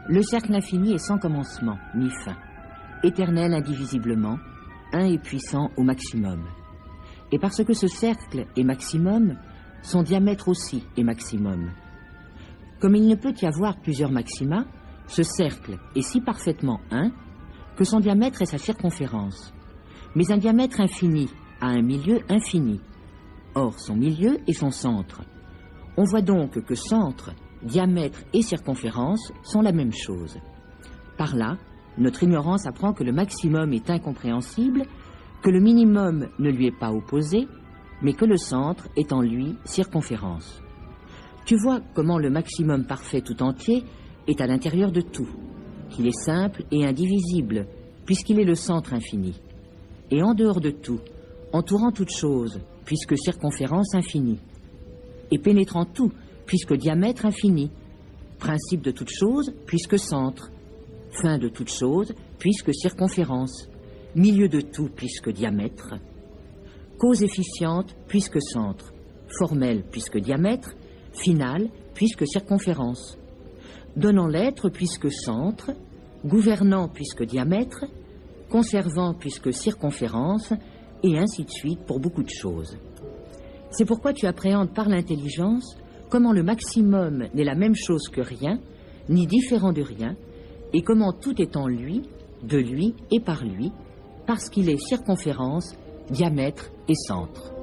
Le cercle infini est sans commencement, ni fin, éternel indivisiblement, un et puissant au maximum. Et parce que ce cercle est maximum, son diamètre aussi est maximum. Comme il ne peut y avoir plusieurs maxima, ce cercle est si parfaitement un que son diamètre est sa circonférence. Mais un diamètre infini a un milieu infini. Or, son milieu est son centre. On voit donc que centre, diamètre et circonférence sont la même chose. Par là, notre ignorance apprend que le maximum est incompréhensible, que le minimum ne lui est pas opposé, mais que le centre est en lui circonférence. Tu vois comment le maximum parfait tout entier est à l'intérieur de tout, qu'il est simple et indivisible, puisqu'il est le centre infini. Et en dehors de tout, entourant toute chose, puisque circonférence infinie. Et pénétrant tout, puisque diamètre infini. Principe de toute chose, puisque centre. Fin de toute chose, puisque circonférence. Milieu de tout, puisque diamètre. Cause efficiente, puisque centre. Formelle, puisque diamètre. Finale, puisque circonférence. Donnant l'être, puisque centre. Gouvernant, puisque diamètre. Conservant, puisque circonférence. Et ainsi de suite pour beaucoup de choses. C'est pourquoi tu appréhendes par l'intelligence comment le maximum n'est la même chose que rien, ni différent de rien, et comment tout est en lui, de lui et par lui, parce qu'il est circonférence, diamètre et centre.